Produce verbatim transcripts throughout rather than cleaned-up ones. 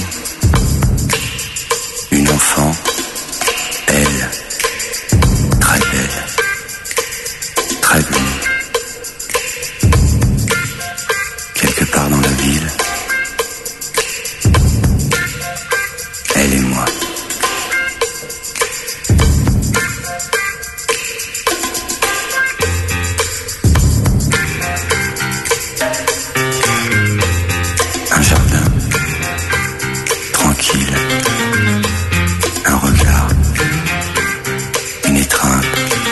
Une enfant, elle, très belle, très blonde. Quelque part dans la ville, elle et moi. Un jardin, tranquille, un regard, une étreinte.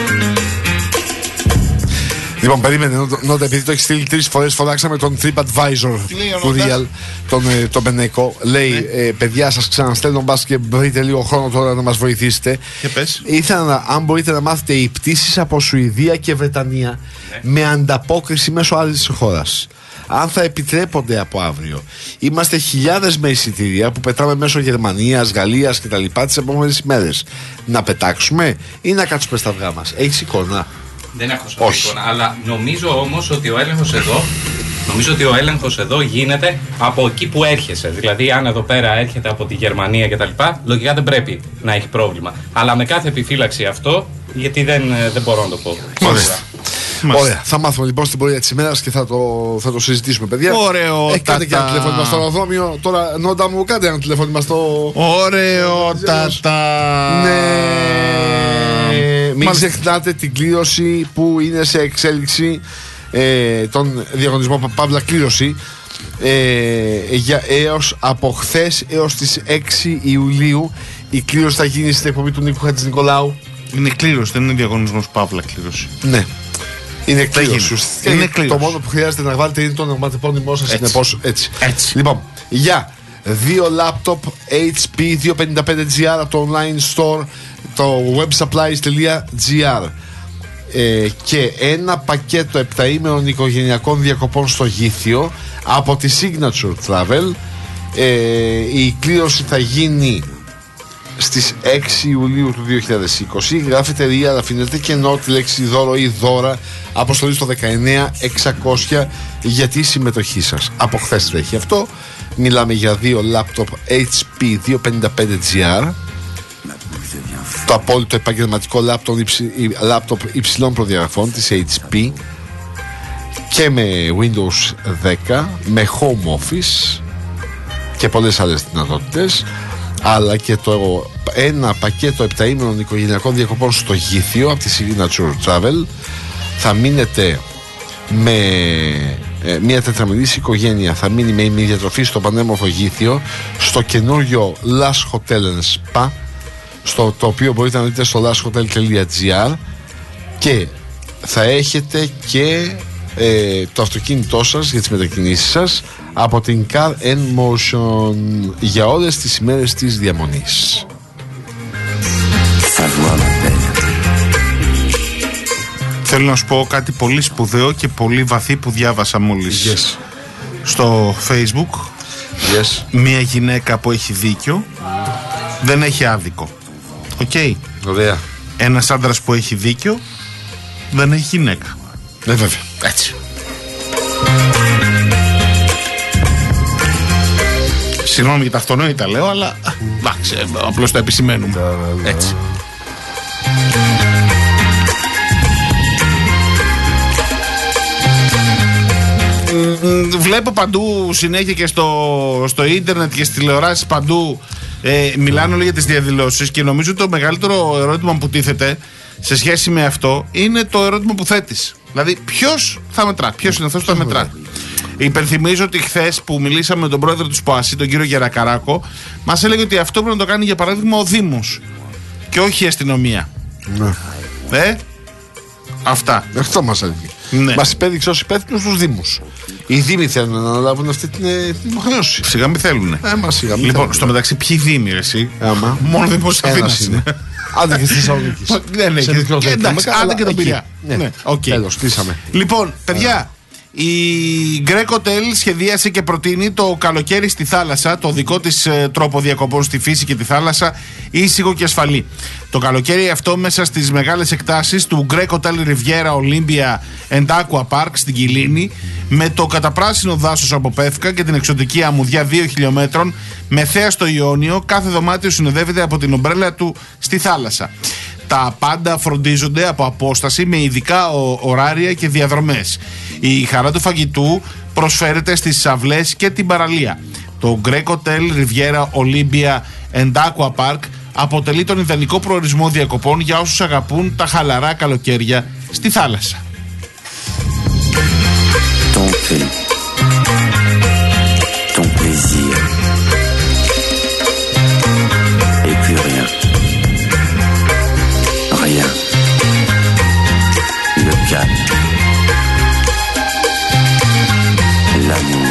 Λοιπόν, περίμενε, Νότα, επειδή το έχει στείλει τρεις φορές, φωνάξαμε τον TripAdvisor του Real, τον, τον Μπενέκο. Λέει, ναι. ε, παιδιά, σας ξαναστέλνω, μπας και βρείτε λίγο χρόνο τώρα να μας βοηθήσετε. Και πες. Ήθελα να, αν μπορείτε να μάθετε οι πτήσεις από Σουηδία και Βρετανία, ναι. με ανταπόκριση μέσω άλλης χώρας. Αν θα επιτρέπονται από αύριο. Είμαστε χιλιάδες με εισιτήρια που πετάμε μέσω Γερμανίας, Γαλλίας κτλ. Τις επόμενες ημέρες. Να πετάξουμε ή να κάτσουμε στα αυγά μας? Έχεις εικόνα? Δεν έχω σωστή εικόνα, αλλά νομίζω όμως ότι ο έλεγχος εδώ, νομίζω ότι ο έλεγχος εδώ γίνεται από εκεί που έρχεσαι. Δηλαδή, αν εδώ πέρα έρχεται από τη Γερμανία κτλ., λογικά δεν πρέπει να έχει πρόβλημα. Αλλά με κάθε επιφύλαξη αυτό, γιατί δεν, δεν μπορώ να το πω. Μάλιστα. Ωραία, θα μάθουμε λοιπόν στην πορεία της ημέρας και θα το, θα το συζητήσουμε, παιδιά. Ωραίο. Ε, κάντε και ένα τηλεφώνημα στο αεροδρόμιο. Τώρα, Νόντα μου, κάντε ένα τηλεφώνημα στο. Ωραίο, τατά. Ναι. Μην ξεχνάτε την κλήρωση που είναι σε εξέλιξη, ε, τον διαγωνισμό Παύλα Κλήρωση, ε, για έως από χθες έως τις έξι Ιουλίου. Η κλήρωση θα γίνει στην εκπομπή του Νίκου Χατζηνικολάου. Είναι κλήρωση, δεν είναι διαγωνισμός Παύλα Κλήρωση. Ναι. Είναι κλήρωση. Είναι κλήρωση. Το μόνο που χρειάζεται να βάλετε είναι το ονοματεπώνυμό σας. Συνεπώς έτσι. έτσι. Λοιπόν, για δύο λάπτοπ έιτς πι διακόσια πενήντα πέντε τζι αρ από το online store, το websupplies.gr, ε, και ένα πακέτο επταήμερων οικογενειακών διακοπών στο Γήθιο από τη Signature Travel. Ε, η κλήρωση θα γίνει στις έξι Ιουλίου του δύο χιλιάδες είκοσι. Γράφετε Real, αφήνετε κενό τη λέξη δώρο ή δώρα, αποστολή στο δεκαεννιά εξακόσια για τη συμμετοχή σας. Από χθες τρέχει αυτό. Μιλάμε για δύο λάπτοπ έιτς πι διακόσια πενήντα πέντε τζι αρ, το απόλυτο επαγγελματικό λάπτοπ, υψη, λάπτοπ υψηλών προδιαγραφών της έιτς πι και με Windows δέκα, με Home Office και πολλές άλλες δυνατότητες, αλλά και το ένα πακέτο επταήμερων οικογενειακών διακοπών στο Γήθιο από τη Signature Travel. Θα μείνετε με ε, μια τετραμελής οικογένεια, θα μείνει με ημιδιατροφή στο πανέμορφο Γήθιο, στο καινούριο Lush Hotel and Spa, στο το οποίο μπορείτε να δείτε στο lush hotel τελεία τζι αρ, και θα έχετε και ε, το αυτοκίνητό σας για τις μετακινήσεις σας από την Car and Motion για όλες τις ημέρες της διαμονής. Θέλω να σου πω κάτι πολύ σπουδαίο και πολύ βαθύ που διάβασα μόλις yes. στο Facebook. Yes. Μια γυναίκα που έχει δίκιο δεν έχει άδικο. Οκ. Okay. Ωραία. Ένας άντρας που έχει δίκιο δεν έχει γυναίκα. Ναι, βέβαια. Έτσι. Συγγνώμη για τα αυτονόητα λέω, αλλά εντάξει, απλώς το επισημαίνουμε. Έτσι. Βλέπω παντού συνέχεια και στο, στο ίντερνετ και στις τηλεοράσεις παντού ε, μιλάνε όλοι για τις διαδηλώσεις, και νομίζω το μεγαλύτερο ερώτημα που τίθεται σε σχέση με αυτό είναι το ερώτημα που θέτεις. Δηλαδή, ποιος θα μετρά, ποιος είναι αυτός που θα μετρά. Υπενθυμίζω ότι χθες που μιλήσαμε με τον πρόεδρο του ΣΠΟΑΣΥ, τον κύριο Γερακαράκο, μας έλεγε ότι αυτό πρέπει να το κάνει για παράδειγμα ο Δήμος και όχι η αστυνομία. Ναι. Ε, αυτά. Αυτό μας έλεγε. Ναι. Μας υπέδειξε ως υπεύθυνους στους Δήμους. Οι Δήμοι θέλουν να αναλάβουν αυτή την, την υποχρέωση. Σιγά μην θέλουν. Ε, μα σιγά μην λοιπόν, θέλουν. στο μεταξύ, ποιοι Δήμοι, εσύ. Άμα. Μόνο Δήμος Αθήνας είναι. Άντε και στη Θεσσαλονίκη. Ναι, ναι, και, εντάξει, άντε και τον Πειραιά. Ναι, οκ. Τέλος, κλείσαμε. Λοιπόν, παιδιά, Η Greek Hotel σχεδίασε και προτείνει το καλοκαίρι στη θάλασσα, το δικό της ε, τρόπο διακοπών στη φύση και τη θάλασσα, ήσυχο και ασφαλή. Το καλοκαίρι αυτό μέσα στις μεγάλες εκτάσεις του Greek Hotel Riviera Olympia and Aqua Park στην Κιλίνη, με το καταπράσινο δάσος από πεύκα και την εξωτική αμμουδιά δύο χιλιόμετρων με θέα στο Ιόνιο, κάθε δωμάτιο συνοδεύεται από την ομπρέλα του στη θάλασσα. Τα πάντα φροντίζονται από απόσταση με ειδικά ωράρια και διαδρομές. Η χαρά του φαγητού προσφέρεται στις αυλές και την παραλία. Το Greek Hotel Riviera Olympia and Aqua Park αποτελεί τον ιδανικό προορισμό διακοπών για όσους αγαπούν τα χαλαρά καλοκαίρια στη θάλασσα. Ton thé, ton plaisir, et plus rien. Rien. Le calme. L'amour.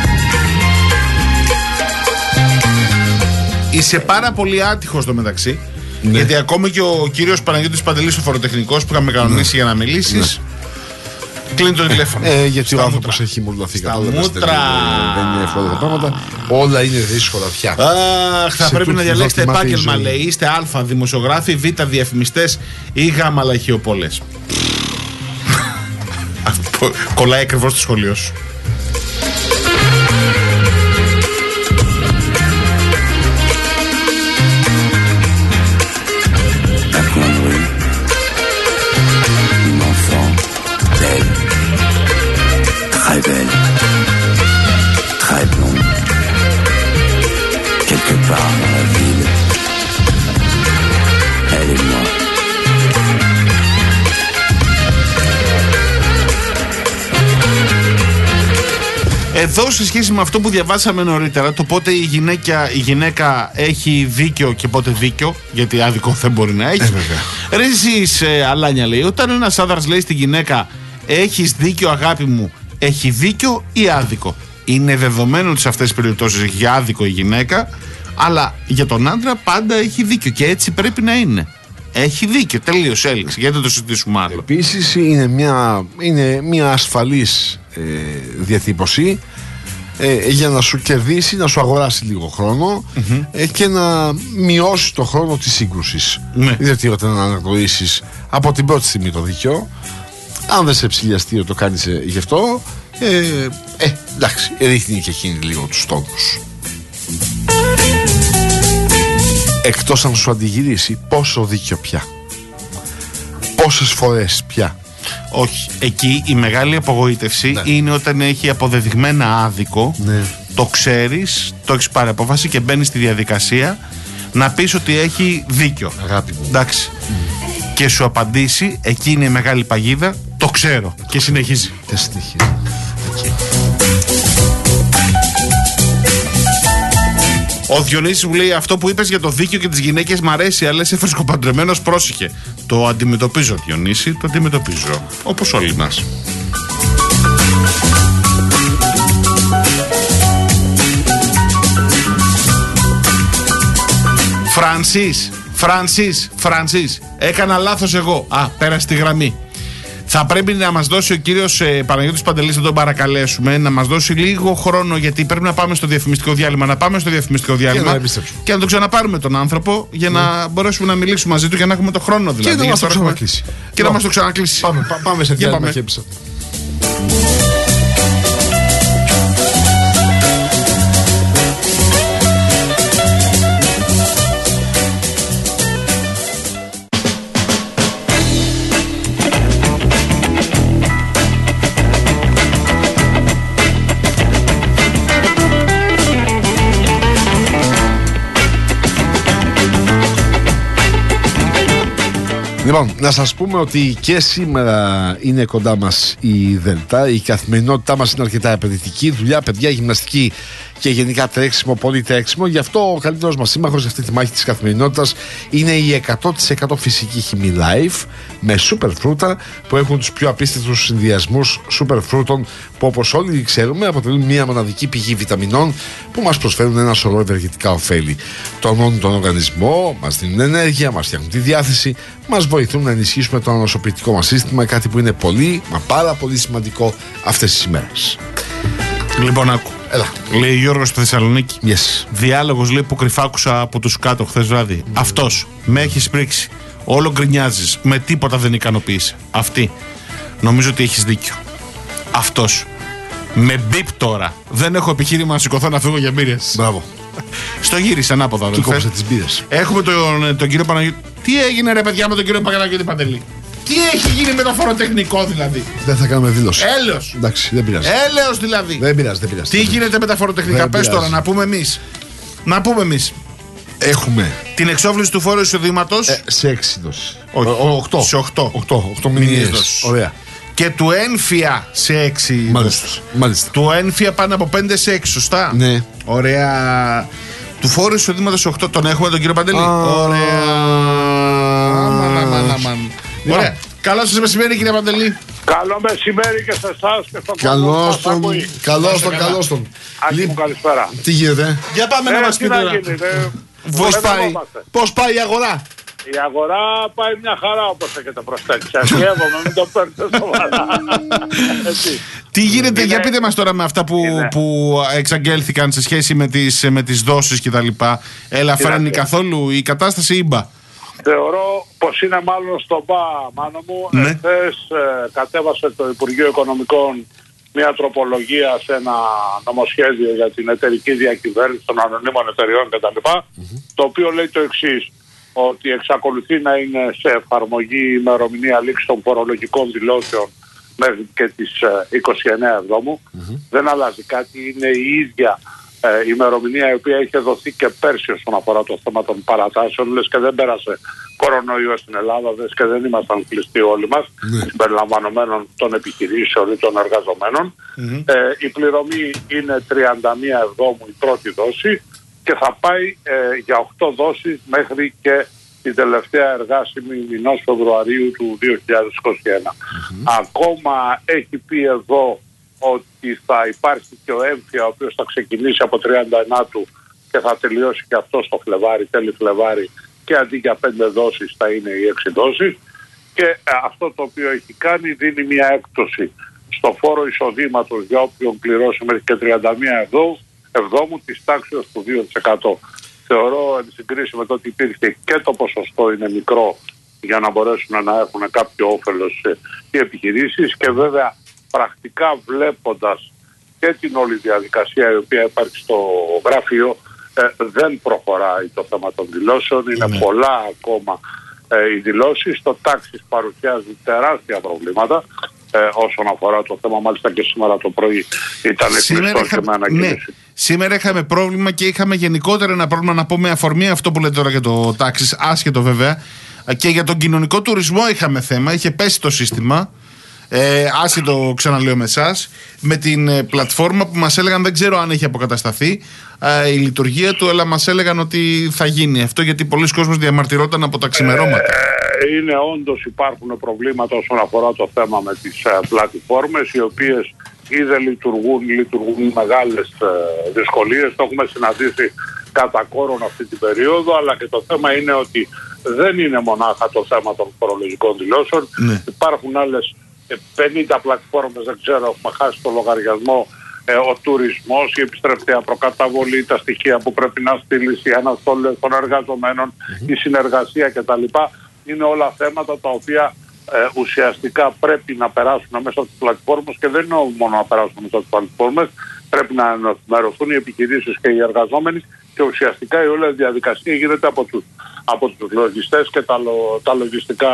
Είσαι πάρα πολύ άτυχος στο μεταξύ. Ναι. Γιατί ακόμη και ο κύριος Παναγιώτης Παντελής, ο φοροτεχνικός που είχαμε κανονίσει ναι. για να μιλήσεις, ναι. κλείνει το τηλέφωνο. Ε, γιατί Στα ο άνθρωπος μούτρα. έχει μολυθεί. Στα μούτρα. Δεν είναι εύκολα τα πράγματα. Όλα είναι δύσκολα πια. Αχ, θα Σε πρέπει να διαλέξετε τούτη επάγγελμα, ζωή. λέει. Είστε Α δημοσιογράφοι, Β διαφημιστές ή Γ λαχιοπόλες. Αυτό κολλάει ακριβώς στο σχολείο σου. Un coin de rue. Une enfant belle. Très belle. Très blonde. Quelque part dans la ville. Elle et moi. Εδώ σε σχέση με αυτό που διαβάσαμε νωρίτερα, το πότε η γυναίκα, η γυναίκα έχει δίκιο και πότε δίκιο, γιατί άδικο δεν μπορεί να έχει. Ε, Ρε εσείς, ε, Αλάνια, λέει, όταν ένας άνδρας λέει στη γυναίκα έχεις δίκιο αγάπη μου, έχει δίκιο ή άδικο? Είναι δεδομένο ότι σε αυτές τις περιπτώσεις έχει άδικο η γυναίκα, αλλά για τον άντρα πάντα έχει δίκιο και έτσι πρέπει να είναι. Έχει δίκιο, τελείως, έληξε. Γιατί δεν το συζητήσουμε άλλο. Επίσης είναι μια, είναι μια ασφαλής ε, διατύπωση ε, για να σου κερδίσει, να σου αγοράσει λίγο χρόνο mm-hmm. ε, και να μειώσει το χρόνο της σύγκρουσης. Ναι. Γιατί όταν αναγνωρίσεις από την πρώτη στιγμή το δίκιο, αν δεν σε ψηλιαστεί ότι το κάνεις ε, γι' αυτό, ε, ε, εντάξει, ρίχνει και εκείνη λίγο τους τόνους. Εκτός αν σου αντιγυρίσει, πόσο δίκιο πια, πόσες φορές πια. Όχι, εκεί η μεγάλη απογοήτευση ναι. είναι όταν έχει αποδεδειγμένα άδικο, ναι. το ξέρεις, το έχεις πάρει απόφαση και μπαίνεις στη διαδικασία να πεις ότι έχει δίκιο. Αγάπη μου. Εντάξει. Mm. Και σου απαντήσει, εκεί είναι η μεγάλη παγίδα, το ξέρω. Και συνεχίζει. Και συνεχίζει. Εκεί. Ο Διονύσης μου λέει: αυτό που είπες για το δίκαιο και τις γυναίκες μ' αρέσει, αλλά είσαι φρεσκοπαντρεμένος, πρόσεχε. Το αντιμετωπίζω, Διονύση, το αντιμετωπίζω. Όπως όλοι μας. Φρανσίς, Φρανσίς, Φρανσίς. Έκανα λάθος εγώ. Α, πέρασε τη γραμμή. Θα πρέπει να μας δώσει ο κύριος ε, Παναγιώτης Παντελής, να τον παρακαλέσουμε, να μας δώσει λίγο χρόνο, γιατί πρέπει να πάμε στο διαφημιστικό διάλειμμα. Να πάμε στο διαφημιστικό διάλειμμα και να, και να τον ξαναπάρουμε τον άνθρωπο για mm. να μπορέσουμε να μιλήσουμε μαζί του και να έχουμε το χρόνο δηλαδή. Και να μας το ξανακλείσει. Και να μας το ξανακλείσει. Πάμε, πά, πάμε σε διάλειμμα και έπεισα. Λοιπόν, να σας πούμε ότι και σήμερα είναι κοντά μας η Δελτά. Η καθημερινότητά μας είναι αρκετά απαιτητική. Δουλειά, παιδιά, γυμναστική και γενικά τρέξιμο, πολύ τρέξιμο. Γι' αυτό ο καλύτερος μας σύμμαχος σε αυτή τη μάχη της καθημερινότητας είναι η εκατό τοις εκατό φυσική χυμή Life με σούπερ φρούτα που έχουν τους πιο απίστευτους συνδυασμούς σούπερ φρούτων που, όπως όλοι ξέρουμε, αποτελούν μια μοναδική πηγή βιταμινών που μας προσφέρουν ένα σωρό ευεργετικά ωφέλη. Τονώνουν τον οργανισμό, μας δίνουν ενέργεια, μας φτιάχνουν τη διάθεση, μας βοηθούν να ενισχύσουμε το ανοσοποιητικό μας σύστημα, κάτι που είναι πολύ, μα πάρα πολύ σημαντικό αυτές τις ημέρες. Λοιπόν, άκου. Έλα. Λέει Γιώργος στη Θεσσαλονίκη. Yes. Διάλογος, λέει, που κρυφά άκουσα από τους κάτω χθες βράδυ. Mm. Αυτός με έχει σπρίξει. Όλο γκρινιάζεις. Με τίποτα δεν ικανοποίησε. Αυτή. Νομίζω ότι έχεις δίκιο. Αυτός. Με μπιπ τώρα. Δεν έχω επιχείρημα να σηκωθώ να φύγω για μπύρες. Μπράβο. Στο γύρισε ανάποδα. Του κόψε τις μπύρες. Έχουμε τον, τον κύριο Παναγιώτη. Τι έγινε, ρε παιδιά, με τον κύριο Παναγιώτη Παντελή? Τι έχει γίνει με το φοροτεχνικό δηλαδή? Δεν θα κάνουμε δήλωση. Έλεος. Εντάξει, δεν πειράζει. Έλεος δηλαδή. Δεν πειράζει, δεν πειράζει. Τι δεν γίνεται με τα φοροτεχνικά? Πες τώρα, να πούμε εμείς. Να πούμε εμείς. Έχουμε Την εξόφληση του φόρου εισοδήματος. ε, σε έξι δόσεις. Όχι. οκτώ. Σε οκτώ. οκτώ Μηνιαίες μηνιαίες. δόσεις. Ωραία. Και του ένφια σε έξι. Μάλιστα. δόσεις. Μάλιστα. Του ένφια πάνω από πέντε σε έξι, σωστά. Ναι. Ωραία. Του φόρου εισοδήματος οκτώ. Τον έχουμε τον κύριο Παντελή. Α, Ωραία. Αμαν, αμαν, αμαν. Ωραία. Καλό σας μεσημέρι, κύριε Παντελή. Καλό μεσημέρι και σε εσάς και στον κόσμο. Καλώς τον. Καλώς τον, καλώς τον. Άκη μου, καλησπέρα. Τι γίνεται? Για πάμε να Ε, μας τι πείτε. να τώρα. γίνει, ε, Πώς δεν πάει, φοβόμαστε. Πώς πάει η αγορά? Η αγορά πάει μια χαρά, όπως έχετε προσέξει. Αστείευομαι, μην το παίρνετε σοβαρά. Έτσι. Τι γίνεται, Είναι- για πείτε μας τώρα με αυτά που, Είναι- που εξαγγέλθηκαν σε σχέση με τις, με τις δόσεις και τα λοιπά. Ελαφραίνει Κοιτάξτε. καθόλου η κατάσταση ή μπα? Θεωρώ πως είναι μάλλον στο μπα, μάνο μου. Ναι. Εχθές ε, κατέβασε το Υπουργείο Οικονομικών μια τροπολογία σε ένα νομοσχέδιο για την εταιρική διακυβέρνηση των ανωνύμων εταιριών κτλ. Το οποίο λέει το εξής, ότι εξακολουθεί να είναι σε εφαρμογή η ημερομηνία λήξη των φορολογικών δηλώσεων μέχρι και τις ε, είκοσι εννέα Εβδόμου. Δεν αλλάζει κάτι, είναι η ίδια ε, ημερομηνία η οποία είχε δοθεί και πέρσι όσον αφορά το θέμα των παρατάσεων. Λες και δεν πέρασε κορονοϊό στην Ελλάδα, λες και δεν ήμασταν κλειστοί όλοι μας, συμπεριλαμβανομένων των επιχειρήσεων ή των εργαζομένων. Ε, η πληρωμή είναι τριάντα μία Εβδόμου η πρώτη δόση και θα πάει ε, για οκτώ δόσεις μέχρι και την τελευταία εργάσιμη μηνός Φεβρουαρίου του δύο χιλιάδες είκοσι ένα. Ακόμα έχει πει εδώ ότι θα υπάρχει και ο έμφυα, ο οποίος θα ξεκινήσει από τριάντα εννέα του και θα τελειώσει και αυτό στο Φλεβάρι, τέλη Φλεβάρι, και αντί για πέντε δόσεις θα είναι οι έξι δόσεις. Και ε, αυτό το οποίο έχει κάνει, δίνει μια έκπτωση στο φόρο εισοδήματος για όποιον πληρώσει μέχρι και τριάντα μία Εβδόμου της τάξης του δύο τοις εκατό. Θεωρώ, εν συγκρίση με το ότι υπήρχε και το ποσοστό είναι μικρό για να μπορέσουν να έχουν κάποιο όφελος ε, οι επιχειρήσεις, και βέβαια πρακτικά βλέποντας και την όλη διαδικασία η οποία υπάρχει στο γραφείο, ε, δεν προχωράει το θέμα των δηλώσεων. Είναι Ναι. πολλά ακόμα ε, οι δηλώσεις. Το τάξης παρουσιάζει τεράστια προβλήματα ε, όσον αφορά το θέμα. Μάλιστα και σήμερα το πρωί ήταν κλειστό και με ανακοίνωση. ναι, σήμερα είχαμε πρόβλημα και είχαμε γενικότερα ένα πρόβλημα, να πω με αφορμή αυτό που λέτε τώρα για το τάξης, άσχετο βέβαια, και για τον κοινωνικό τουρισμό είχαμε θέμα, είχε πέσει το σύστημα. Ε, άσχετο, ξαναλέω με εσάς, με την ε, πλατφόρμα που μας έλεγαν, δεν ξέρω αν έχει αποκατασταθεί ε, η λειτουργία του, αλλά μας έλεγαν ότι θα γίνει αυτό, γιατί πολλοί κόσμος διαμαρτυρόταν από τα ξημερώματα. Ε, είναι όντως, υπάρχουν προβλήματα όσον αφορά το θέμα με τις ε, πλατφόρμες, οι οποίες ή δεν λειτουργούν, λειτουργούν μεγάλες ε, δυσκολίες. Το έχουμε συναντήσει κατά κόρον αυτή την περίοδο, αλλά και το θέμα είναι ότι δεν είναι μονάχα το θέμα των φορολογικών δηλώσεων. Ναι. Υπάρχουν άλλες πενήντα πλατφόρμες, δεν ξέρω, έχουμε χάσει το λογαριασμό, ε, ο τουρισμός, η επιστρεπτέα προκαταβολή, τα στοιχεία που πρέπει να στείλει, οι αναστολές των εργαζομένων, η συνεργασία κτλ. Είναι όλα θέματα τα οποία ε, ουσιαστικά πρέπει να περάσουν μέσα από τις πλατφόρμες, και δεν είναι μόνο να περάσουν μέσα από τις πλατφόρμες, πρέπει να ενημερωθούν οι επιχειρήσεις και οι εργαζόμενοι, και ουσιαστικά η όλη διαδικασία γίνεται από τους, από τους λογιστές και τα, λο, τα λογιστικά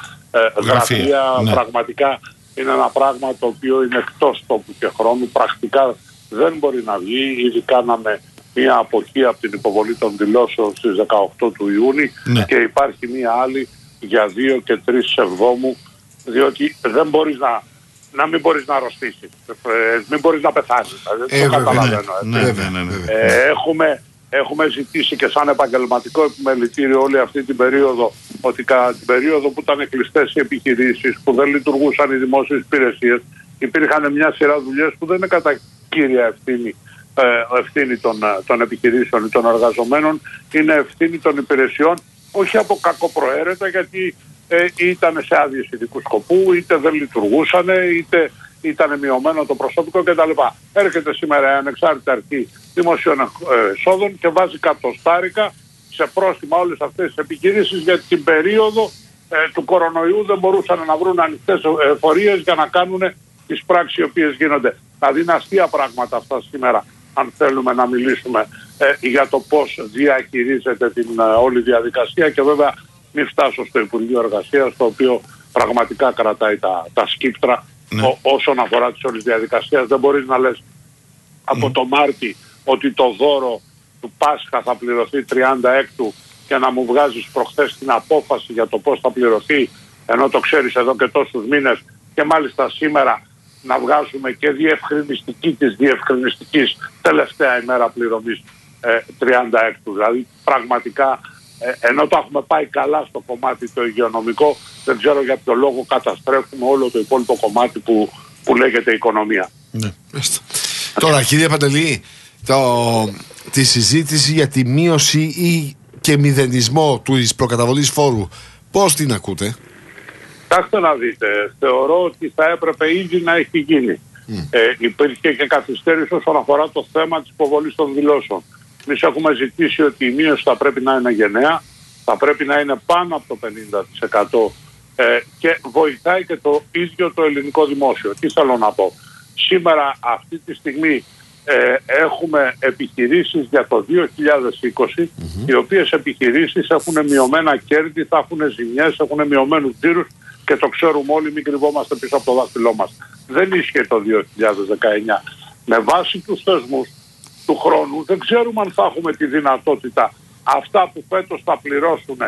Ε, γραφεία. Ναι. Πραγματικά είναι ένα πράγμα το οποίο είναι εκτός τόπου και χρόνου. Πρακτικά δεν μπορεί να βγει. Ήδη κάναμε μια αποχή από την υποβολή των δηλώσεων στις δεκαοκτώ του Ιούνιου, Ναι. και υπάρχει μια άλλη για δύο και τρεις Εβδόμου, διότι δεν μπορείς να, να μην μπορείς να αρρωστήσεις, ε, μην μπορείς να πεθάνεις. Ε, το βέβαια, καταλαβαίνω. Ναι, ναι, ναι, ναι, ναι. Ε, έχουμε, έχουμε ζητήσει και σαν επαγγελματικό επιμελητήριο όλη αυτή την περίοδο ότι κατά την περίοδο που ήταν κλειστές οι επιχειρήσεις, που δεν λειτουργούσαν οι δημόσιες υπηρεσίες, υπήρχαν μια σειρά δουλειές που δεν είναι κατά κύρια ευθύνη, ε, ευθύνη των, των επιχειρήσεων ή των εργαζομένων, είναι ευθύνη των υπηρεσιών, όχι από κακοπροαίρετα, γιατί ε, ήταν σε άδειες ειδικού σκοπού, είτε δεν λειτουργούσαν, είτε ήταν μειωμένο το προσωπικό κτλ. Έρχεται σήμερα η ανεξάρτητη αρχή δημοσίων εσόδων και βάζει κατοστάρικα σε πρόστιμα όλες αυτές τις επιχειρήσεις, γιατί την περίοδο ε, του κορονοϊού δεν μπορούσαν να βρουν ανοιχτές εφορίες για να κάνουν τις πράξεις οι οποίες γίνονται. Δηλαδή είναι αστεία πράγματα αυτά σήμερα, αν θέλουμε να μιλήσουμε ε, για το πώς διαχειρίζεται την ε, όλη διαδικασία, και βέβαια μην φτάσω στο Υπουργείο Εργασίας, το οποίο πραγματικά κρατάει τα, τα σκύπτρα. Ναι. Ό, όσον αφορά τις όλες διαδικασίες, δεν μπορείς να λες από mm. το Μάρτι ότι το δώρο του Πάσχα θα πληρωθεί τριάντα έκτου και να μου βγάζεις προχθές την απόφαση για το πώς θα πληρωθεί, ενώ το ξέρεις εδώ και τόσους μήνες, και μάλιστα σήμερα να βγάζουμε και διευκρινιστική της διευκρινιστικής τελευταία ημέρα πληρωμής ε, τριάντα έκτου. Δηλαδή πραγματικά, ε, ενώ το έχουμε πάει καλά στο κομμάτι το υγειονομικό, δεν ξέρω για ποιο λόγο καταστρέφουμε όλο το υπόλοιπο κομμάτι που, που λέγεται οικονομία. Ναι. Τώρα κύριε Παντελή, το, τη συζήτηση για τη μείωση ή και μηδενισμό της προκαταβολής φόρου, πώς την ακούτε? Κοιτάξτε να δείτε, θεωρώ ότι θα έπρεπε ήδη να έχει γίνει. Mm. Ε, υπήρχε και καθυστέρηση όσον αφορά το θέμα της υποβολής των δηλώσεων. Εμείς έχουμε ζητήσει ότι η μείωση θα πρέπει να είναι γενναία, θα πρέπει να είναι πάνω από το πενήντα τοις εκατό ε, και βοηθάει και το ίδιο το ελληνικό δημόσιο. Τι θέλω να πω? Σήμερα αυτή τη στιγμή ε, έχουμε επιχειρήσεις για το δύο χιλιάδες είκοσι, mm-hmm. οι οποίες επιχειρήσεις έχουν μειωμένα κέρδη, θα έχουν ζημιές, έχουν μειωμένους τζίρους, και το ξέρουμε όλοι, μην κρυβόμαστε πίσω από το δάχτυλό μας. Δεν ίσχυε το δύο χιλιάδες δεκαεννιά. Με βάση τους θεσμούς του χρόνου δεν ξέρουμε αν θα έχουμε τη δυνατότητα αυτά που φέτος θα πληρώσουν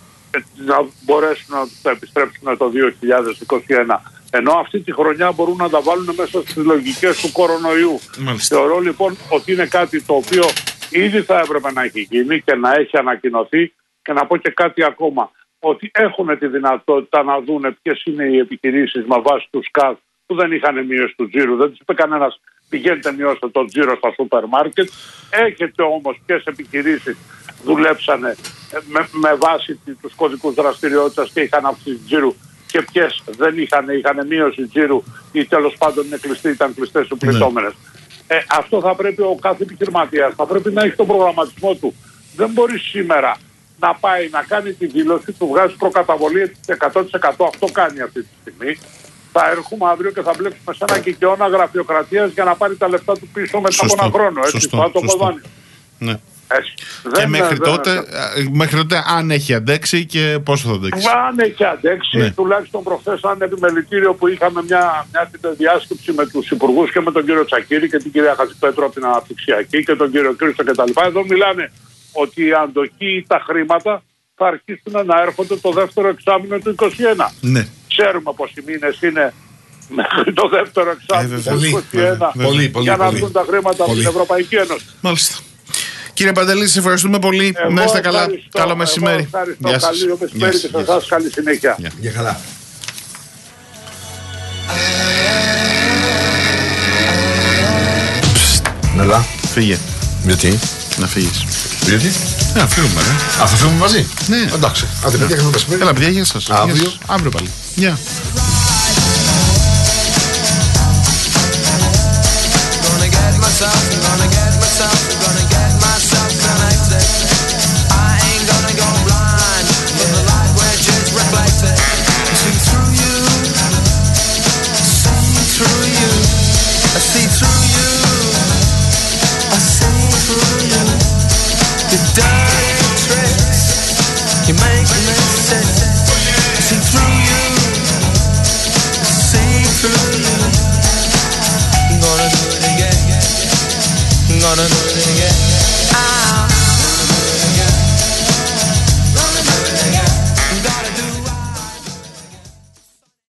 να μπορέσουν να τα επιστρέψουν το δύο χιλιάδες είκοσι ένα. Ενώ αυτή τη χρονιά μπορούν να τα βάλουν μέσα στις λογικές του κορονοϊού. Μάλιστα. Θεωρώ λοιπόν ότι είναι κάτι το οποίο ήδη θα έπρεπε να έχει γίνει και να έχει ανακοινωθεί. Και να πω και κάτι ακόμα, ότι έχουν τη δυνατότητα να δούνε ποιες είναι οι επιχειρήσεις με βάση τους ΚΑΔ που δεν είχαν μείωση του τζίρου. Δεν τους είπε κανένας πηγαίνετε μειώστε το τζίρο στα σούπερ μάρκετ. Έχετε όμως ποιες επιχειρήσεις δουλέψανε με, με βάση τους κωδικούς δραστηριότητας και είχαν αυξήσει τζίρου, και ποιες δεν είχαν, είχαν μείωση τζίρου ή τέλος πάντων είναι κλειστοί, ήταν κλειστές οι πληττόμενες. Ναι. Ε, αυτό θα πρέπει ο κάθε επιχειρηματίας, θα πρέπει να έχει τον προγραμματισμό του. Δεν μπορεί σήμερα να πάει να κάνει τη δήλωση, του βγάζει προκαταβολή εκατό τοις εκατό, αυτό κάνει αυτή τη στιγμή. Θα έρχομαι αύριο και θα μπλέξουμε σε ένα κικαιώνα γραφειοκρατίας για να πάρει τα λεφτά του πίσω μετά από ένα χρόνο. Έτσι, σωστό, το σωστό. Ναι. Έτσι. Και δεν, μέχρι, δεν, τότε, δεν... μέχρι τότε αν έχει αντέξει και πόσο θα αντέξει. Αν έχει αντέξει, ναι. Τουλάχιστον προχθές σαν επιμελητήριο που είχαμε μια, μια διάσκεψη με τους υπουργούς και με τον κύριο Τσακίρη και την κυρία Χατζηπέτρου από την Αναπτυξιακή και τον κύριο Κρίστο κτλ. Εδώ μιλάνε ότι η αντοχή ή τα χρήματα θα αρχίσουν να έρχονται το δεύτερο εξάμηνο του είκοσι ένα. Ναι. Ξέρουμε πως οι μήνες είναι μέχρι το δεύτερο εξάμηνο ε, του είκοσι ένα ε, πολύ, πολύ, για να έρθουν τα χρήματα από την Ευρωπαϊκή Ένωση. Μάλιστα. Κύριε Παντελή, σας ευχαριστούμε πολύ. Εγώ να είστε καλά. Καλό μεσημέρι. Γεια σας. Καλό μεσημέρι και σε εσάς καλή συνέχεια. Γεια χαρά. Νελά. Φύγε. Γιατί? Να φύγεις. Γιατί? Να φύγουμε, ε. Α, θα φύγουμε μαζί. Ναι. Εντάξει. Άντε, παιδιά, καλό μεσημέρι. Έλα, παιδιά, γεια σας. Αύριο. Αύριο πάλι. Γεια. Gonna do it again.